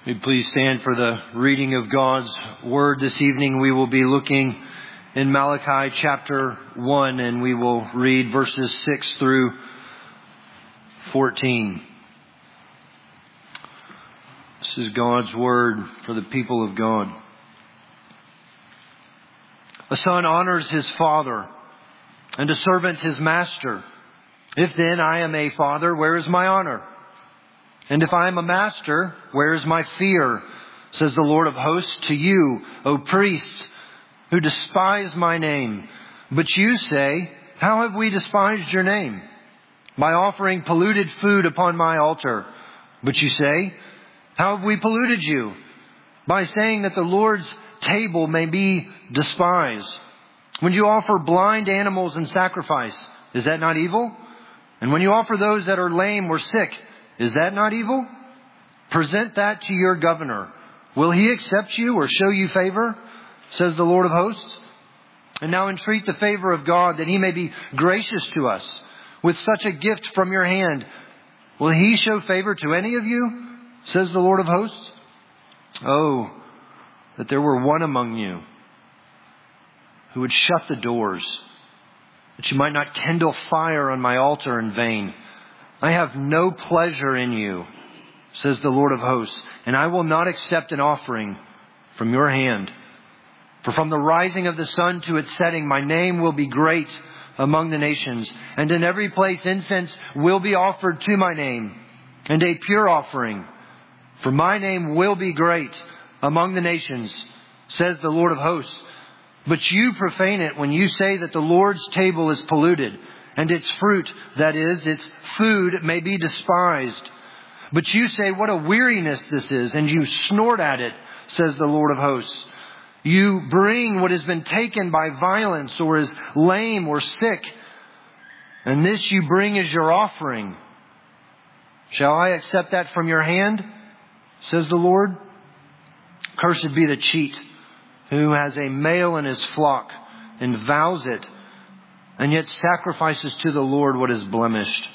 Will you please stand for the reading of God's Word this evening? We will be looking in Malachi chapter 1, and we will read verses 6 through 14. This is God's Word for the people of God. A son honors his father, and a servant his master. If then I am a father, where is my honor? And if I am a master, where is my fear? Says the Lord of hosts to you, O priests, who despise my name. But you say, how have we despised your name? By offering polluted food upon my altar. But you say, how have we polluted you? By saying that the Lord's table may be despised. When you offer blind animals in sacrifice, is that not evil? And when you offer those that are lame or sick, is that not evil? Present that to your governor. Will he accept you or show you favor? Says the Lord of hosts. And now entreat the favor of God that he may be gracious to us with such a gift from your hand. Will he show favor to any of you? Says the Lord of hosts. Oh, that there were one among you who would shut the doors, that you might not kindle fire on my altar in vain. I have no pleasure in you, says the Lord of hosts, and I will not accept an offering from your hand. For from the rising of the sun to its setting, my name will be great among the nations, and in every place incense will be offered to my name, and a pure offering. For my name will be great among the nations, says the Lord of hosts. But you profane it when you say that the Lord's table is polluted, and its fruit, that is, its food, may be despised. But you say, what a weariness this is, and you snort at it, says the Lord of hosts. You bring what has been taken by violence, or is lame or sick, and this you bring as your offering. Shall I accept that from your hand, says the Lord? Cursed be the cheat who has a male in his flock and vows it, and yet sacrifices to the Lord what is blemished.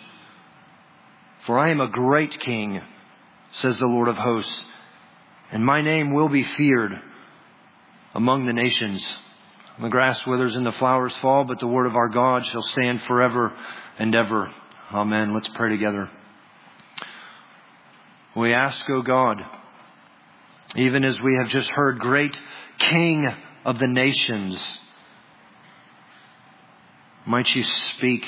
For I am a great king, says the Lord of hosts, and my name will be feared among the nations. The grass withers and the flowers fall, but the word of our God shall stand forever and ever. Amen. Let's pray together. We ask, O God, even as we have just heard, great King of the nations, might you speak,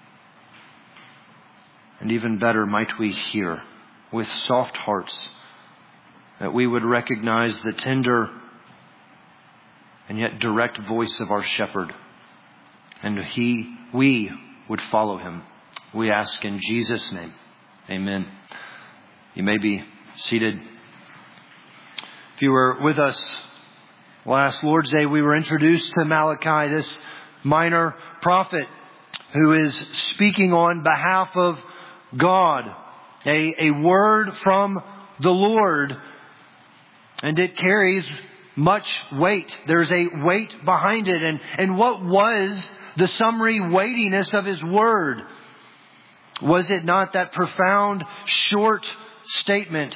and even better, might we hear with soft hearts, that we would recognize the tender and yet direct voice of our shepherd, and we would follow him. We ask in Jesus' name. Amen. You may be seated. If you were with us last Lord's Day, we were introduced to Malachi, this minor prophet who is speaking on behalf of God, a word from the Lord, and it carries much weight. There's a weight behind it. And what was the summary weightiness of his word? Was it not that profound, short statement,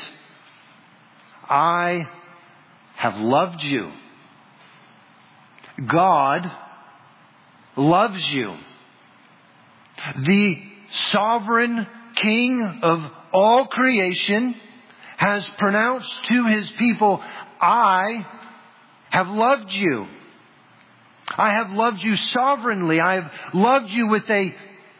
I have loved you. God loves you. The sovereign King of all creation has pronounced to his people, I have loved you. I have loved you sovereignly. I have loved you with an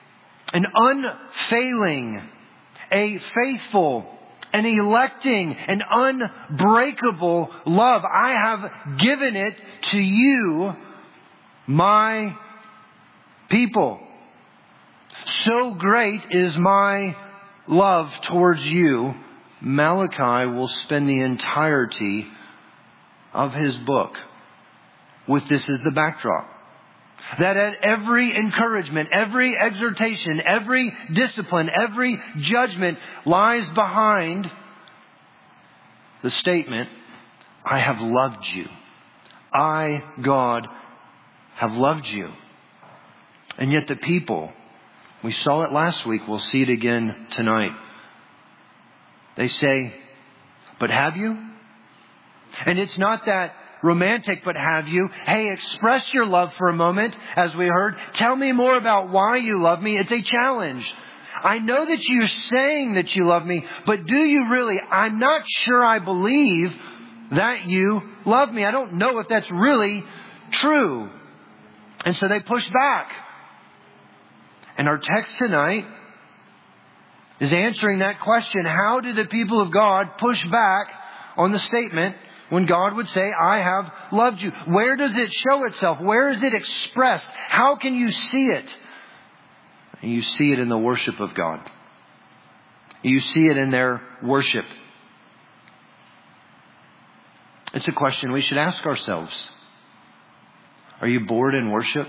unfailing, a faithful, an electing, an unbreakable love. I have given it to you, my people. So great is my love towards you. Malachi will spend the entirety of his book with this as the backdrop. That at every encouragement, every exhortation, every discipline, every judgment lies behind the statement, I have loved you. I, God, have loved you. And yet the people, we saw it last week, we'll see it again tonight. They say, but have you? And it's not that romantic, but have you? Hey, express your love for a moment, as we heard. Tell me more about why you love me. It's a challenge. I know that you're saying that you love me, but do you really? I'm not sure I believe that you love me. I don't know if that's really true. And so they push back. And our text tonight is answering that question. How did the people of God push back on the statement when God would say, I have loved you? Where does it show itself? Where is it expressed? How can you see it? And you see it in the worship of God. You see it in their worship. It's a question we should ask ourselves. Are you bored in worship?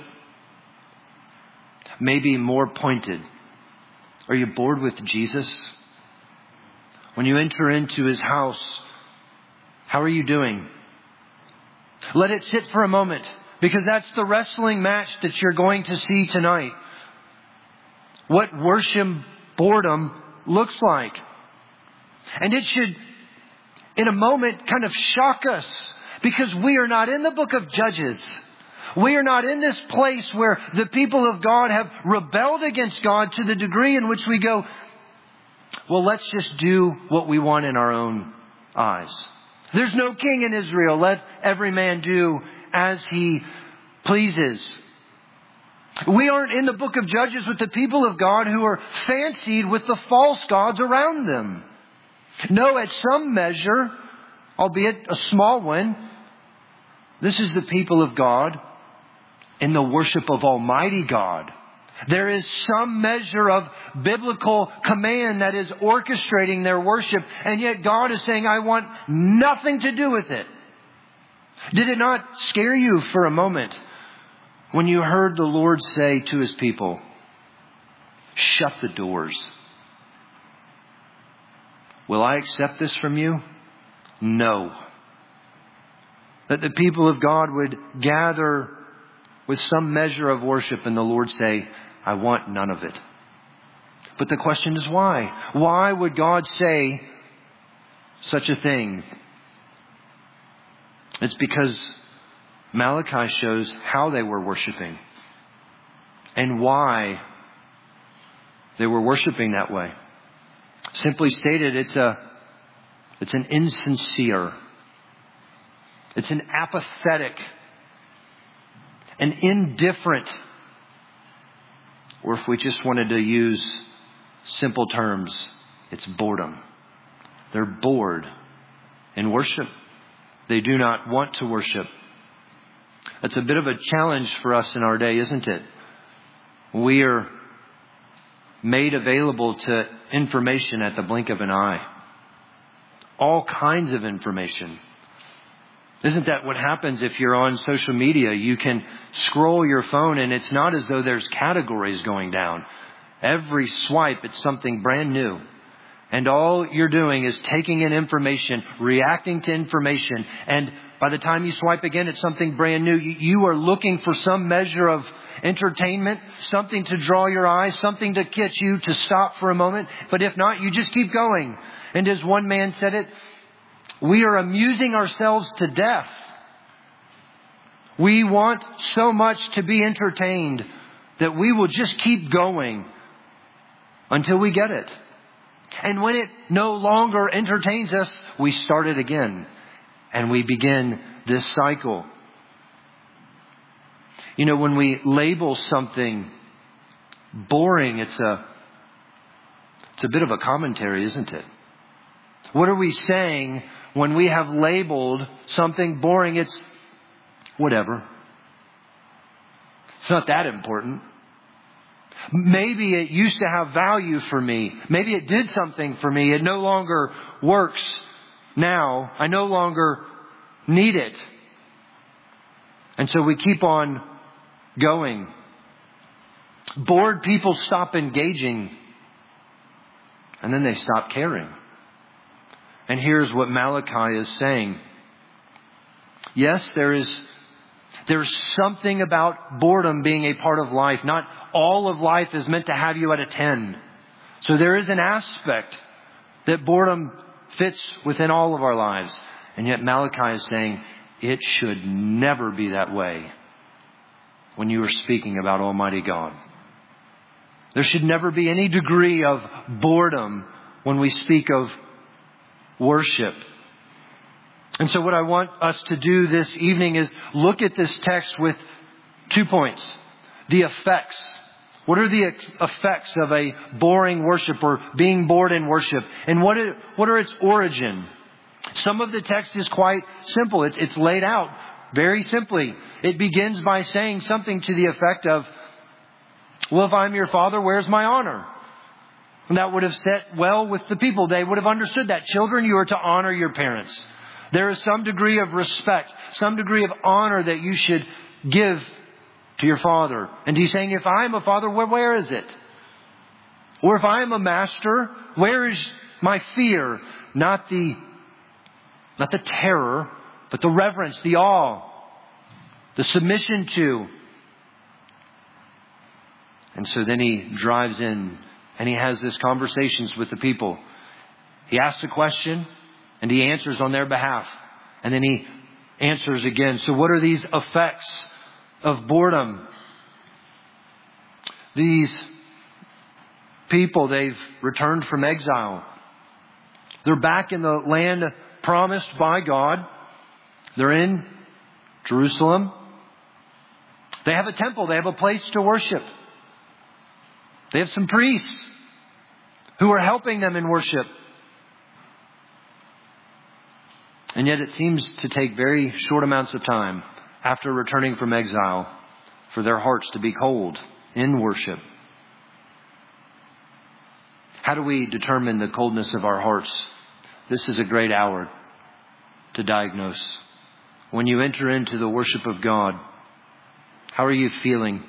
Maybe more pointed. Are you bored with Jesus? When you enter into His house, how are you doing? Let it sit for a moment, because that's the wrestling match that you're going to see tonight. What worship boredom looks like. And it should, in a moment, kind of shock us, because we are not in the book of Judges. We are not in this place where the people of God have rebelled against God to the degree in which we go, well, let's just do what we want in our own eyes. There's no king in Israel. Let every man do as he pleases. We aren't in the book of Judges with the people of God who are fancied with the false gods around them. No, at some measure, albeit a small one, this is the people of God in the worship of Almighty God. There is some measure of biblical command that is orchestrating their worship, and yet God is saying, I want nothing to do with it. Did it not scare you for a moment when you heard the Lord say to His people, shut the doors? Will I accept this from you? No. That the people of God would gather with some measure of worship and the Lord say, I want none of it. But the question is why? Why would God say such a thing? It's because Malachi shows how they were worshiping and why they were worshiping that way. Simply stated, it's an insincere, it's an apathetic, an indifferent, or if we just wanted to use simple terms, it's boredom. They're bored in worship. They do not want to worship. That's a bit of a challenge for us in our day, isn't it? We are made available to information at the blink of an eye. All kinds of information. Isn't that what happens if you're on social media? You can scroll your phone and it's not as though there's categories going down. Every swipe, it's something brand new. And all you're doing is taking in information, reacting to information. And by the time you swipe again, it's something brand new. You are looking for some measure of entertainment, something to draw your eyes, something to get you to stop for a moment. But if not, you just keep going. And as one man said it, we are amusing ourselves to death. We want so much to be entertained that we will just keep going until we get it. And when it no longer entertains us, we start it again. And we begin this cycle. You know, when we label something boring, it's a bit of a commentary, isn't it? What are we saying when we have labeled something boring? It's whatever. It's not that important. Maybe it used to have value for me. Maybe it did something for me. It no longer works now. I no longer need it. And so we keep on going. Bored people stop engaging. And then they stop caring. And here's what Malachi is saying. Yes, there's something about boredom being a part of life. Not all of life is meant to have you at a 10. So there is an aspect that boredom fits within all of our lives. And yet Malachi is saying it should never be that way when you are speaking about Almighty God. There should never be any degree of boredom when we speak of worship. And so what I want us to do this evening is look at this text with 2 points. The effects. What are the effects of a boring worship or being bored in worship? And what are its origin? Some of the text is quite simple. It's laid out very simply. It begins by saying something to the effect of, well, if I'm your father, where's my honor? And that would have set well with the people. They would have understood that. Children, you are to honor your parents. There is some degree of respect, some degree of honor that you should give to your father. And he's saying, if I'm a father, where is it? Or if I am a master, where is my fear? Not the terror, but the reverence, the awe, the submission to. And so then he drives in and he has these conversations with the people. He asks a question and he answers on their behalf. And then he answers again. So what are these effects of boredom? These people, they've returned from exile. They're back in the land promised by God. They're in Jerusalem. They have a temple. They have a place to worship. They have some priests who are helping them in worship. And yet it seems to take very short amounts of time after returning from exile for their hearts to be cold in worship. How do we determine the coldness of our hearts? This is a great hour to diagnose. When you enter into the worship of God, how are you feeling?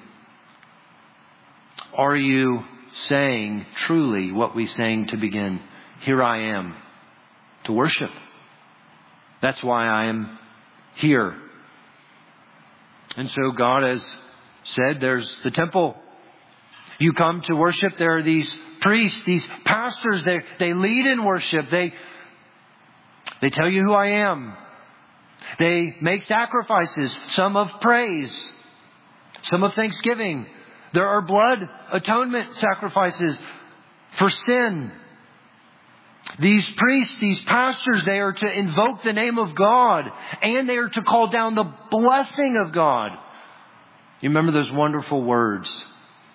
Are you saying truly what we sang to begin? Here I am to worship. That's why I am here. And so God has said there's the temple. You come to worship. There are these priests, these pastors. They lead in worship. They tell you who I am. They make sacrifices, some of praise, some of thanksgiving. There are blood atonement sacrifices for sin. These priests, these pastors, they are to invoke the name of God and they are to call down the blessing of God. You remember those wonderful words.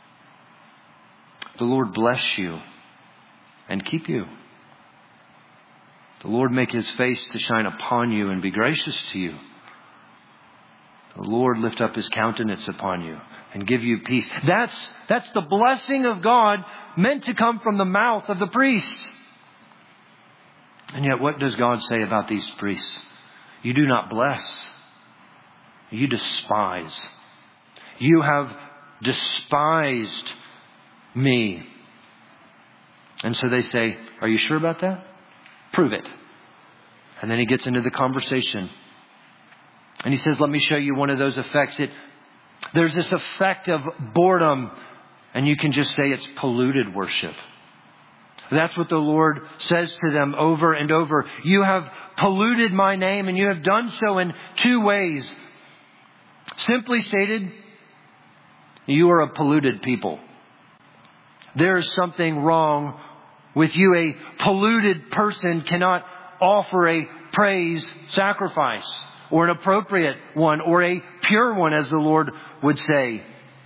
The Lord bless you and keep you. The Lord make His face to shine upon you and be gracious to you. The Lord lift up His countenance upon you and give you peace. That's the blessing of God meant to come from the mouth of the priests. And yet what does God say about these priests? You do not bless. You despise. You have despised me. And so they say, are you sure about that? Prove it. And then he gets into the conversation. And he says, let me show you one of those effects. There's this effect of boredom. And you can just say it's polluted worship. That's what the Lord says to them over and over. You have polluted my name and you have done so in 2 ways. Simply stated, you are a polluted people. There is something wrong with you. A polluted person cannot offer a praise sacrifice or an appropriate one or a pure one, as the Lord would say.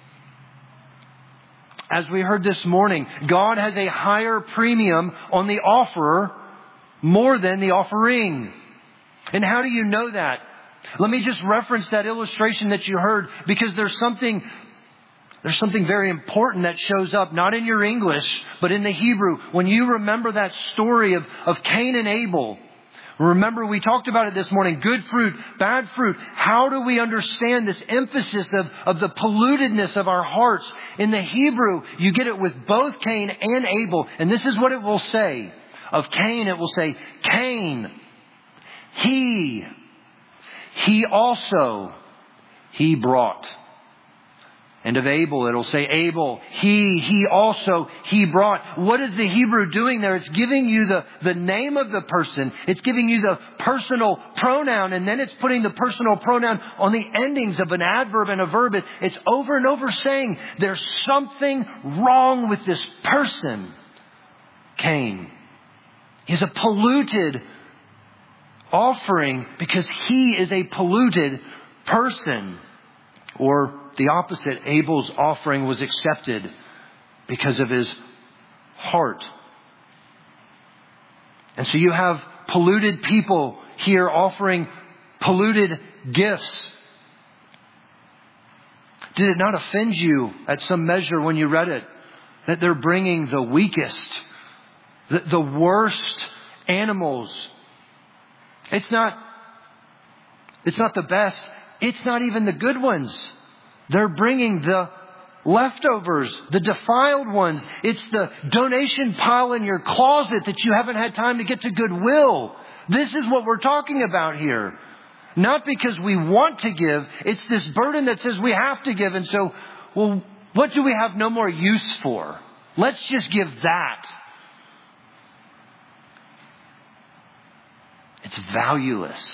As we heard this morning, God has a higher premium on the offerer more than the offering. And how do you know that? Let me just reference that illustration that you heard, because there's something very important that shows up, not in your English, but in the Hebrew. When you remember that story of Cain and Abel, remember we talked about it this morning, good fruit, bad fruit. How do we understand this emphasis of the pollutedness of our hearts? In the Hebrew, you get it with both Cain and Abel. And this is what it will say. Of Cain, it will say, Cain, he also, he brought. And of Abel, it'll say Abel, he also, he brought. What is the Hebrew doing there? It's giving you the name of the person. It's giving you the personal pronoun. And then it's putting the personal pronoun on the endings of an adverb and a verb. It's over and over saying there's something wrong with this person, Cain. He's a polluted offering because he is a polluted person. Or the opposite, Abel's offering was accepted because of his heart. And so you have polluted people here offering polluted gifts. Did it not offend you at some measure when you read it? That they're bringing the weakest, the worst animals. It's not the best. It's not even the good ones. They're bringing the leftovers, the defiled ones. It's the donation pile in your closet that you haven't had time to get to Goodwill. This is what we're talking about here. Not because we want to give. It's this burden that says we have to give. And so, well, what do we have no more use for? Let's just give that. It's valueless.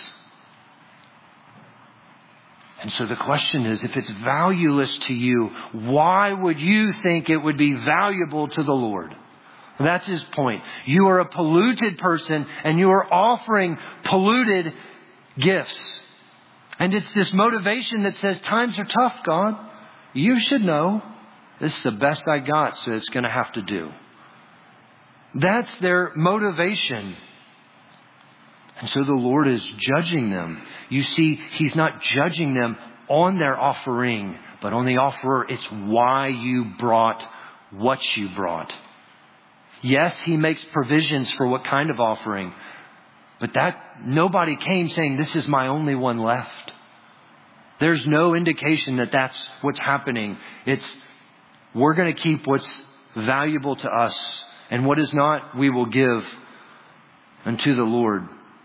And so the question is, if it's valueless to you, why would you think it would be valuable to the Lord? That's his point. You are a polluted person and you are offering polluted gifts. And it's this motivation that says, times are tough, God. You should know. This is the best I got, so it's going to have to do. That's their motivation. And so the Lord is judging them. You see, he's not judging them on their offering, but on the offerer. It's why you brought what you brought. Yes, he makes provisions for what kind of offering, but that nobody came saying, this is my only one left. There's no indication that that's what's happening. It's, we're going to keep what's valuable to us, and what is not, we will give unto the Lord.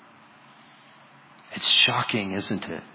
It's shocking, isn't it?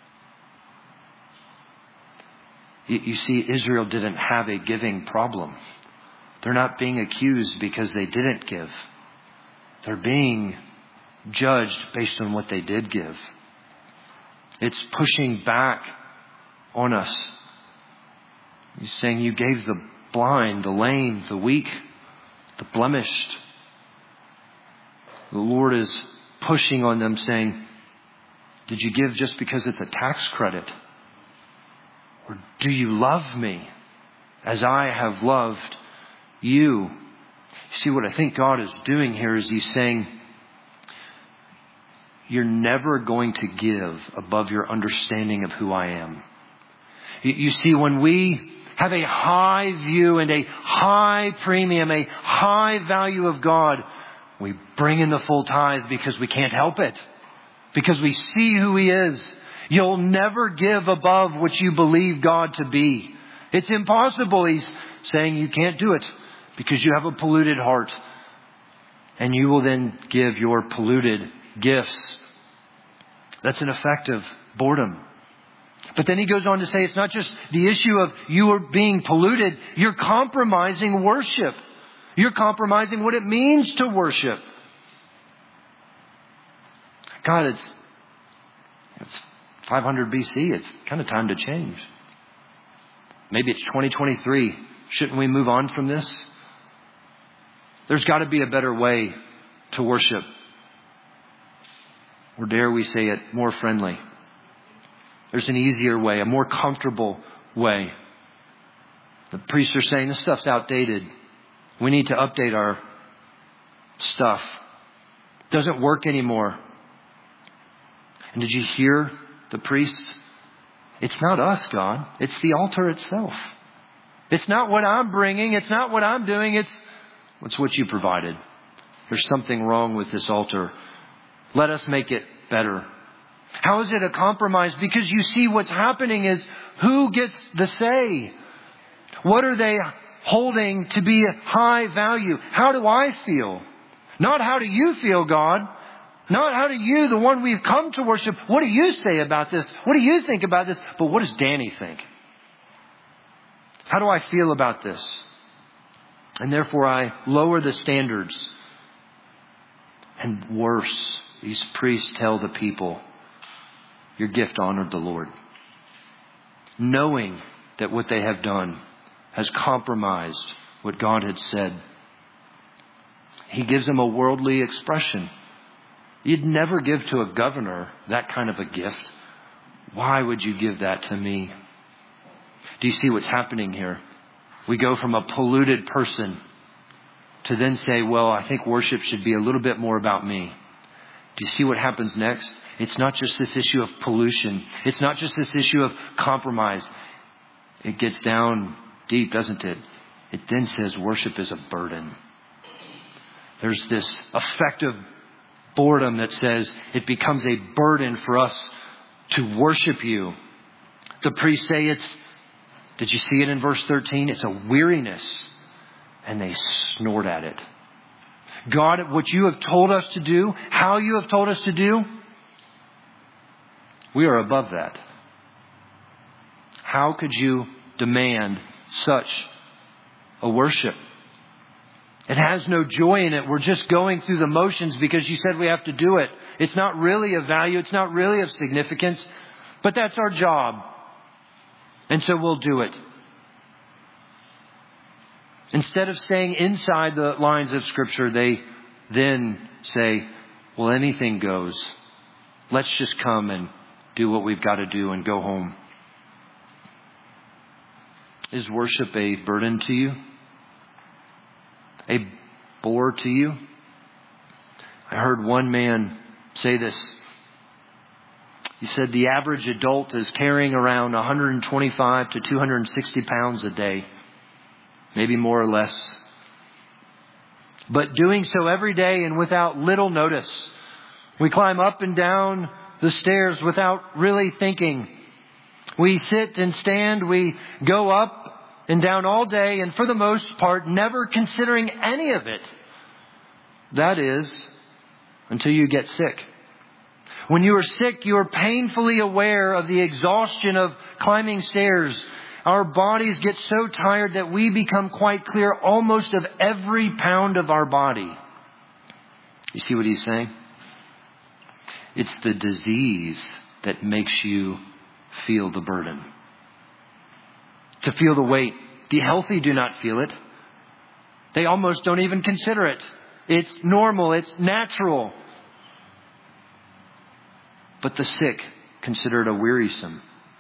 You see, Israel didn't have a giving problem. They're not being accused because they didn't give. They're being judged based on what they did give. It's pushing back on us. He's saying you gave the blind, the lame, the weak, the blemished. The Lord is pushing on them saying, did you give just because it's a tax credit? Or do you love me as I have loved you? You see, what I think God is doing here is he's saying, you're never going to give above your understanding of who I am. You see, when we have a high view and a high premium, a high value of God, we bring in the full tithe because we can't help it. Because we see who he is. You'll never give above what you believe God to be. It's impossible. He's saying you can't do it because you have a polluted heart. And you will then give your polluted gifts. That's an effect of boredom. But then he goes on to say it's not just the issue of you are being polluted. You're compromising worship. You're compromising what it means to worship. God, it's 500 BC. It's kind of time to change. Maybe it's 2023. Shouldn't we move on from this? There's got to be a better way to worship. Or dare we say it, more friendly. There's an easier way, a more comfortable way. The priests are saying this stuff's outdated. We need to update our stuff. It doesn't work anymore. And did you hear the priests? It's not us, God. It's the altar itself. It's not what I'm bringing. It's not what I'm doing. It's what you provided. There's something wrong with this altar. Let us make it better. How is it a compromise? Because you see what's happening is who gets the say? What are they holding to be a high value? How do I feel? Not how do you feel, God? Not how do you, the one we've come to worship, what do you say about this? What do you think about this? But what does Danny think? How do I feel about this? And therefore I lower the standards. And worse, these priests tell the people, your gift honored the Lord. Knowing that what they have done has compromised what God had said. He gives them a worldly expression. You'd never give to a governor that kind of a gift. Why would you give that to me? Do you see what's happening here? We go from a polluted person to then say, well, I think worship should be a little bit more about me. Do you see what happens next? It's not just this issue of pollution. It's not just this issue of compromise. It gets down deep, doesn't it? It then says worship is a burden. There's this effective boredom that says it becomes a burden for us to worship you. The priests say did you see it in verse 13? It's a weariness. And they snort at it. God, what you have told us to do, how you have told us to do, we are above that. How could you demand such a worship? It has no joy in it. We're just going through the motions because you said we have to do it. It's not really of value. It's not really of significance. But that's our job. And so we'll do it. Instead of saying inside the lines of Scripture, they then say, well, anything goes. Let's just come and do what we've got to do and go home. Is worship a burden to you? A bore to you? I heard one man say this. He said the average adult is carrying around 125 to 260 pounds a day. Maybe more or less. But doing so every day and without little notice. We climb up and down the stairs without really thinking. We sit and stand. We go up and down all day, and for the most part, never considering any of it. That is, until you get sick. When you are sick, you are painfully aware of the exhaustion of climbing stairs. Our bodies get so tired that we become quite clear almost of every pound of our body. You see what he's saying? It's the disease that makes you feel the burden. To feel the weight. The healthy do not feel it. They almost don't even consider it. It's normal. It's natural. But the sick consider it a wearisome,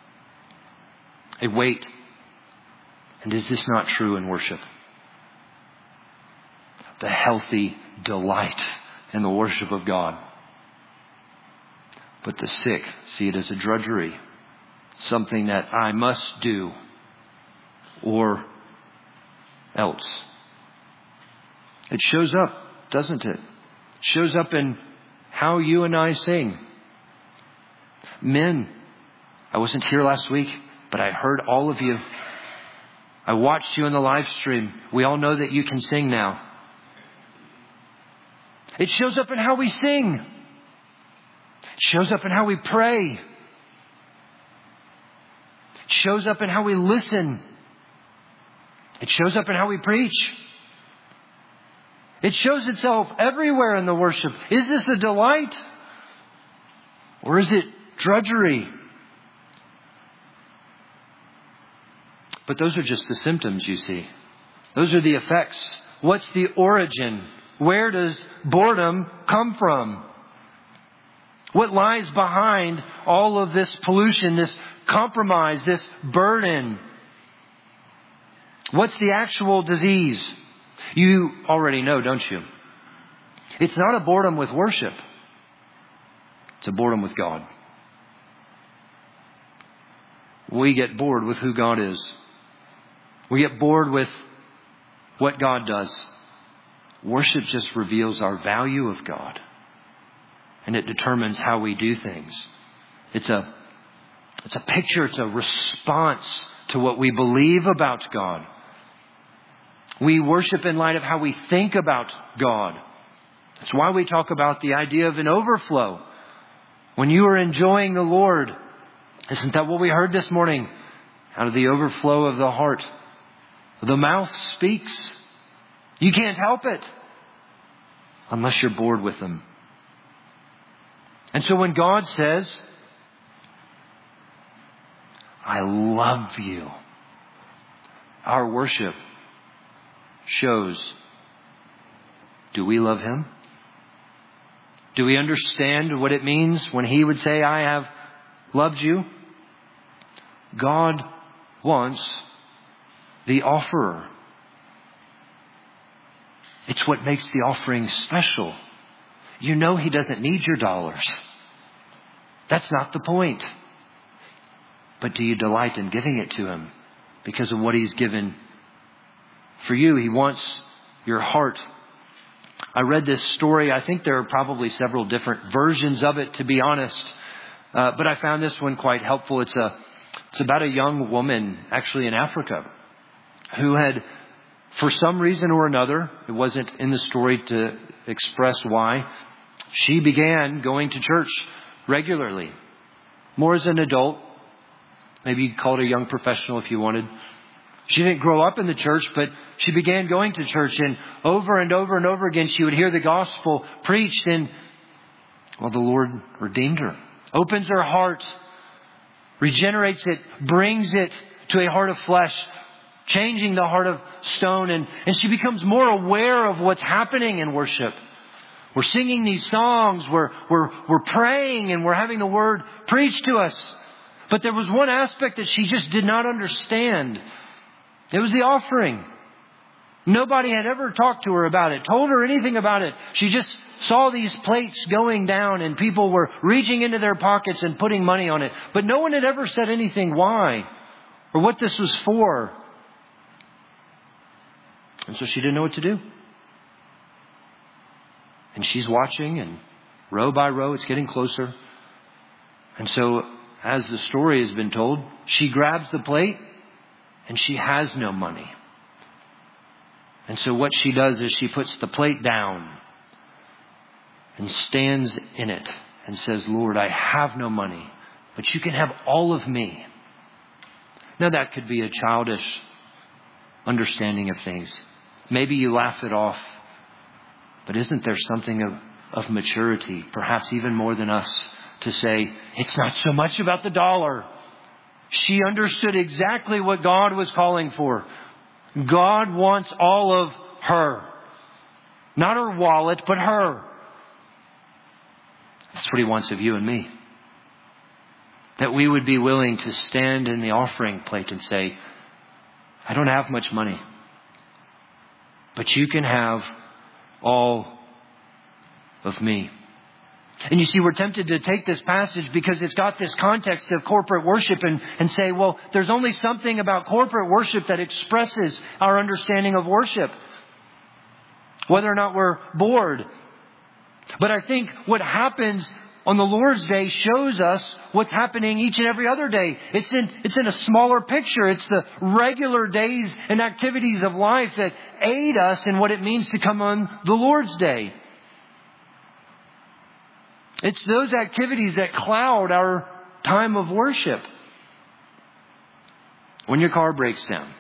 a weight. And is this not true in worship? The healthy delight in the worship of God. But the sick see it as a drudgery, something that I must do or else. It shows up, doesn't it? It shows up in how you and I sing. Men, I wasn't here last week, but I heard all of you. I watched you in the live stream. We all know that you can sing now. It shows up in how we sing. It shows up in how we pray. It shows up in how we listen. It shows up in how we preach. It shows itself everywhere in the worship. Is this a delight? Or is it drudgery? But those are just the symptoms, you see. Those are the effects. What's the origin? Where does boredom come from? What lies behind all of this pollution, this compromise, this burden? What's the actual disease? You already know, don't you? It's not a boredom with worship. It's a boredom with God. We get bored with who God is. We get bored with what God does. Worship just reveals our value of God. And it determines how we do things. It's a picture, it's a response to what we believe about God. We worship in light of how we think about God. That's why we talk about the idea of an overflow. When you are enjoying the Lord, isn't that what we heard this morning? Out of the overflow of the heart, The mouth speaks. You can't help it unless you're bored with them. And so when God says, I love you, our worship shows, do we love Him? Do we understand what it means when He would say, I have loved you? God wants the offerer. It's what makes the offering special. You know He doesn't need your dollars. That's not the point. But do you delight in giving it to Him because of what He's given for you? He wants your heart. I read this story. I think there are probably several different versions of it, to be honest. But I found this one quite helpful. It's about a young woman, actually in Africa, who had, for some reason or another, it wasn't in the story to express why, she began going to church regularly. More as an adult. Maybe you'd call it a young professional if you wanted. She didn't grow up in the church, but she began going to church, and over and over again she would hear the gospel preached, and the Lord redeemed her. Opens her heart, regenerates it, brings it to a heart of flesh, changing the heart of stone, and she becomes more aware of what's happening in worship. We're singing these songs, we're praying, and we're having the word preached to us. But there was one aspect that she just did not understand. It was the offering. Nobody had ever talked to her about it, told her anything about it. She just saw these plates going down and people were reaching into their pockets and putting money on it. But no one had ever said anything why or what this was for. And so she didn't know what to do. And she's watching, and row by row it's getting closer. And so as the story has been told, she grabs the plate and she has no money. And so what she does is she puts the plate down and stands in it and says, Lord, I have no money, but you can have all of me. Now that could be a childish understanding of things. Maybe you laugh it off, but isn't there something of maturity, perhaps even more than us, to say, it's not so much about the dollar. She understood exactly what God was calling for. God wants all of her. Not her wallet, but her. That's what He wants of you and me. That we would be willing to stand in the offering plate and say, I don't have much money, but you can have all of me. And you see, we're tempted to take this passage because it's got this context of corporate worship and say, well, there's only something about corporate worship that expresses our understanding of worship, whether or not we're bored. But I think what happens on the Lord's Day shows us what's happening each and every other day. It's in a smaller picture. It's the regular days and activities of life that aid us in what it means to come on the Lord's Day. It's those activities that cloud our time of worship. When your car breaks down,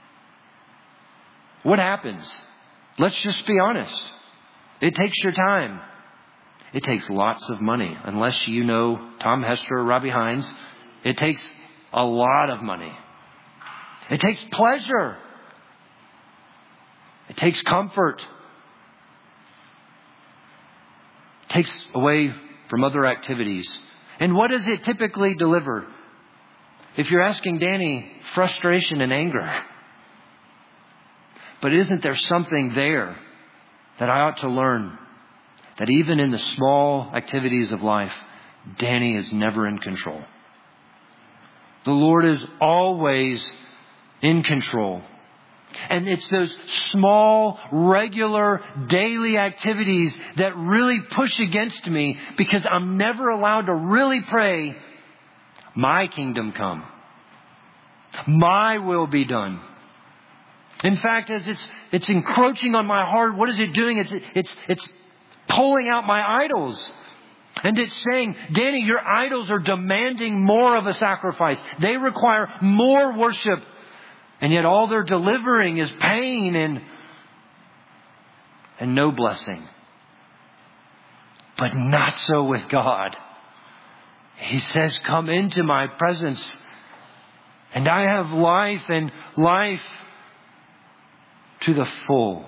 what happens? Let's just be honest. It takes your time. It takes lots of money. Unless you know Tom Hester or Robbie Hines, it takes a lot of money. It takes pleasure. It takes comfort. It takes away from other activities. And what does it typically deliver? If you're asking Danny, frustration and anger. But isn't there something there that I ought to learn? That even in the small activities of life, Danny is never in control. The Lord is always in control. And it's those small, regular, daily activities that really push against me because I'm never allowed to really pray, my kingdom come. My will be done. In fact, as it's encroaching on my heart, what is it doing? It's pulling out my idols. And it's saying, Danny, your idols are demanding more of a sacrifice. They require more worship. And yet all they're delivering is pain and no blessing. But not so with God. He says, come into my presence, and I have life, and life to the full.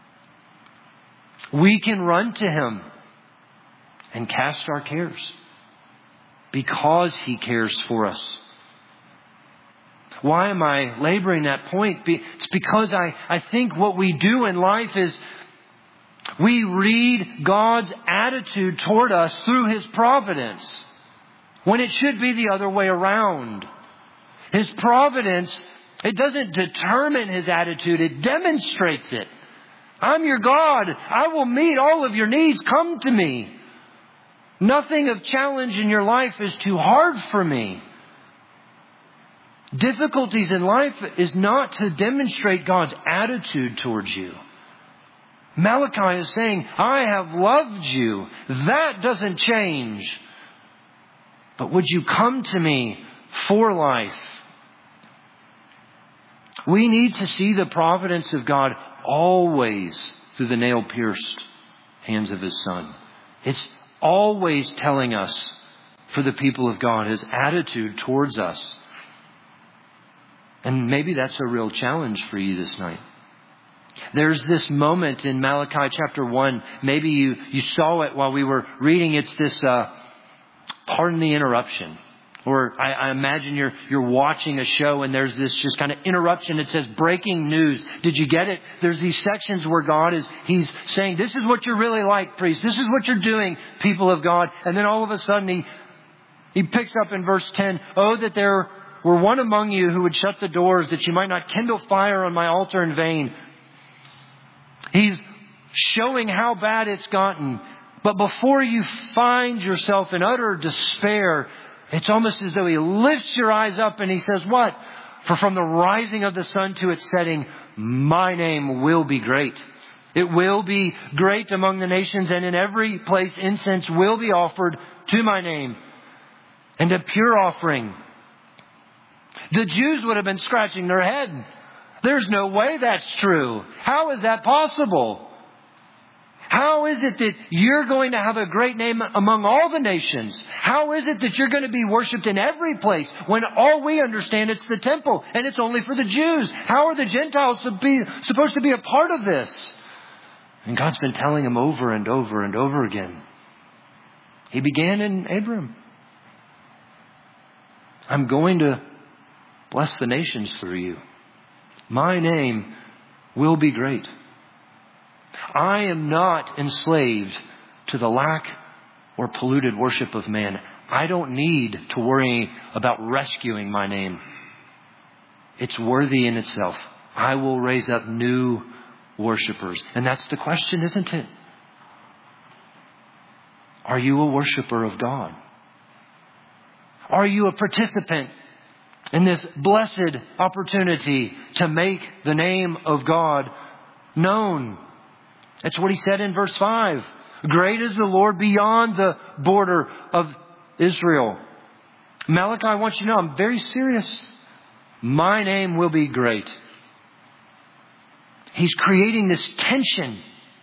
We can run to Him and cast our cares because He cares for us. Why am I laboring that point? It's because I think what we do in life is we read God's attitude toward us through His providence, when it should be the other way around. His providence, it doesn't determine His attitude, it demonstrates it. I'm your God. I will meet all of your needs. Come to me. Nothing of challenge in your life is too hard for me. Difficulties in life is not to demonstrate God's attitude towards you. Malachi is saying, I have loved you. That doesn't change. But would you come to me for life? We need to see the providence of God always through the nail-pierced hands of His Son. It's always telling us, for the people of God, His attitude towards us. And maybe that's a real challenge for you this night. There's this moment in Malachi chapter 1. Maybe you saw it while we were reading. It's this, pardon the interruption. Or I imagine you're watching a show and there's this just kind of interruption. It says breaking news. Did you get it? There's these sections where He's saying, this is what you're really like, priests. This is what you're doing, people of God. And then all of a sudden he picks up in verse 10, oh, that there were one among you who would shut the doors, that you might not kindle fire on my altar in vain. He's showing how bad it's gotten. But before you find yourself in utter despair, it's almost as though He lifts your eyes up and He says, what? For from the rising of the sun to its setting, my name will be great. It will be great among the nations, and in every place incense will be offered to my name, and a pure offering. The Jews would have been scratching their head. There's no way that's true. How is that possible? How is it that you're going to have a great name among all the nations? How is it that you're going to be worshipped in every place when all we understand it's the temple and it's only for the Jews? How are the Gentiles supposed to be a part of this? And God's been telling him over and over and over again. He began in Abram. I'm going to bless the nations through you. My name will be great. I am not enslaved to the lack or polluted worship of man. I don't need to worry about rescuing my name. It's worthy in itself. I will raise up new worshipers. And that's the question, isn't it? Are you a worshiper of God? Are you a participant in this blessed opportunity to make the name of God known? That's what he said in verse 5. Great is the Lord beyond the border of Israel. Malachi wants you to know, I'm very serious. My name will be great. He's creating this tension.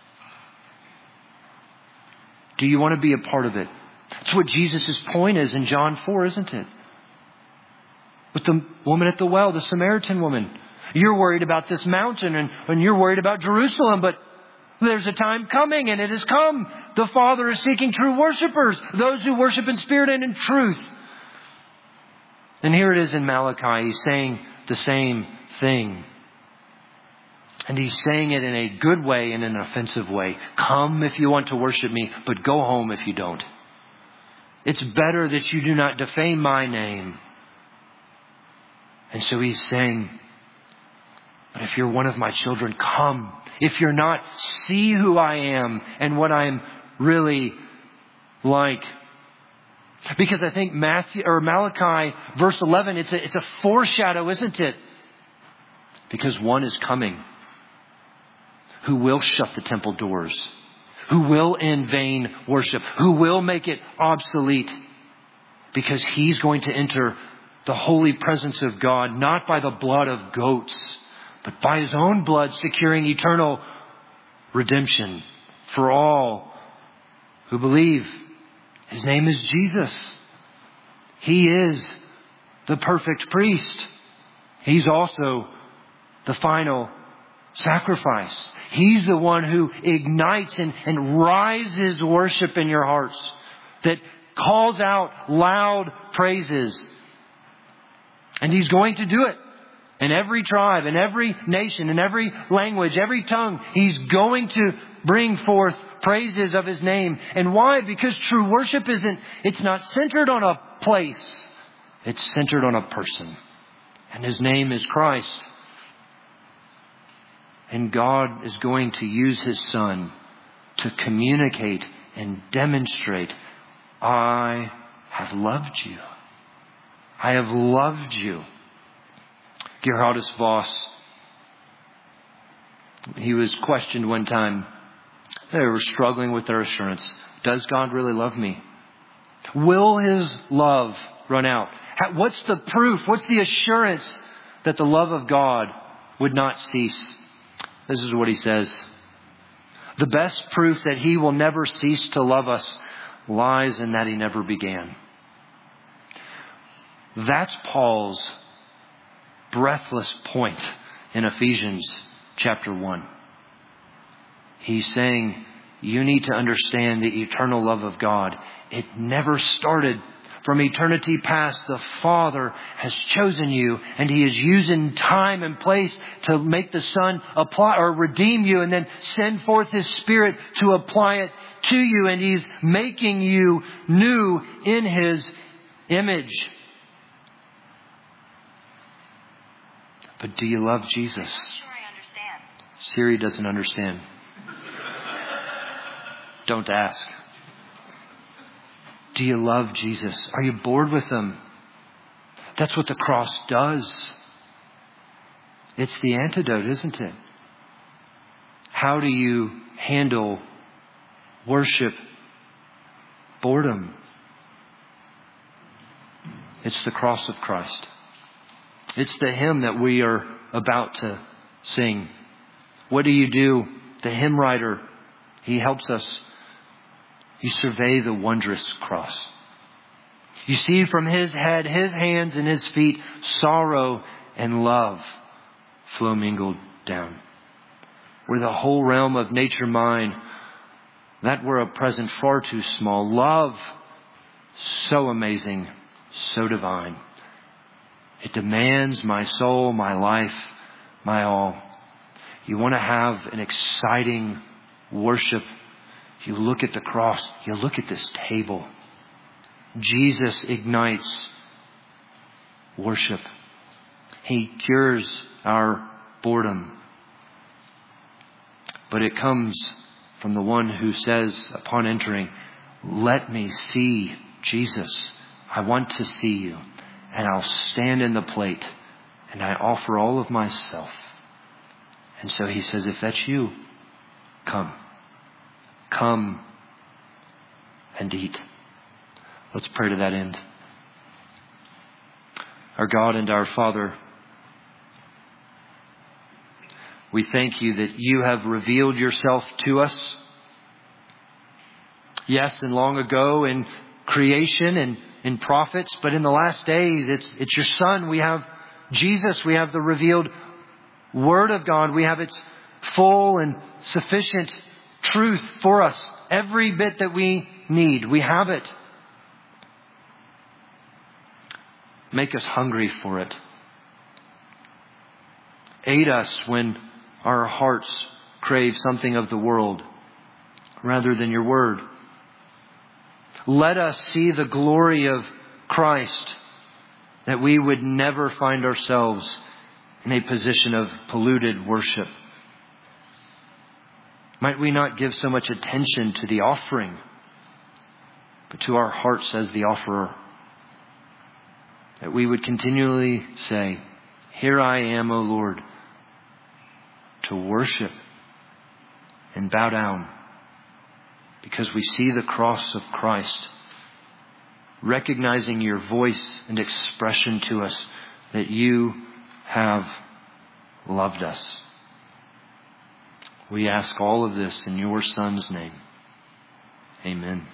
Do you want to be a part of it? That's what Jesus' point is in John 4, isn't it? With the woman at the well, the Samaritan woman. You're worried about this mountain and you're worried about Jerusalem, but there's a time coming, and it has come. The Father is seeking true worshipers, those who worship in spirit and in truth. And here it is in Malachi. He's saying the same thing. And he's saying it in a good way and in an offensive way. Come if you want to worship me, but go home if you don't. It's better that you do not defame my name. And so he's saying, but if you're one of my children, come. If you're not, see who I am and what I'm really like. Because I think Malachi verse 11, it's a foreshadow, isn't it? Because one is coming who will shut the temple doors, who will in vain worship, who will make it obsolete, because he's going to enter the holy presence of God, not by the blood of goats, but by His own blood, securing eternal redemption for all who believe. His name is Jesus. He is the perfect priest. He's also the final sacrifice. He's the one who ignites and rises worship in your hearts, that calls out loud praises. And He's going to do it in every tribe, in every nation, in every language, every tongue. He's going to bring forth praises of His name. And why? Because true worship it's not centered on a place. It's centered on a person. And His name is Christ. And God is going to use His Son to communicate and demonstrate, I have loved you. I have loved you. Gerhardus Voss, he was questioned one time. They were struggling with their assurance. Does God really love me? Will His love run out? What's the proof? What's the assurance that the love of God would not cease? This is what he says. The best proof that He will never cease to love us lies in that He never began. That's Paul's breathless point in Ephesians chapter 1. He's saying, you need to understand the eternal love of God. It never started. From eternity past, the Father has chosen you, and He is using time and place to make the Son apply or redeem you, and then send forth His Spirit to apply it to you. And He's making you new in His image. But do you love Jesus? Sure, I understand. Siri doesn't understand. Don't ask. Do you love Jesus? Are you bored with Him? That's what the cross does. It's the antidote, isn't it? How do you handle worship boredom? It's the cross of Christ. It's the hymn that we are about to sing. What do? The hymn writer, he helps us. You survey the wondrous cross. You see from His head, His hands, and His feet, sorrow and love flow mingled down. Were the whole realm of nature mine, that were a present far too small. Love, so amazing, so divine. It demands my soul, my life, my all. You want to have an exciting worship. You look at the cross. You look at this table. Jesus ignites worship. He cures our boredom. But it comes from the one who says upon entering, let me see Jesus. I want to see you. And I'll stand in the plate and I offer all of myself. And so He says, if that's you, come. Come and eat. Let's pray to that end. Our God and our Father, we thank You that You have revealed Yourself to us. Yes, and long ago in creation and in prophets, but in the last days, it's Your Son. We have Jesus. We have the revealed Word of God. We have its full and sufficient truth for us. Every bit that we need, we have it. Make us hungry for it. Aid us when our hearts crave something of the world rather than Your Word. Let us see the glory of Christ, that we would never find ourselves in a position of polluted worship. Might we not give so much attention to the offering, but to our hearts as the offerer. That we would continually say, here I am, O Lord, to worship and bow down, because we see the cross of Christ recognizing your voice and expression to us that you have loved us. We ask all of this in your Son's name. Amen.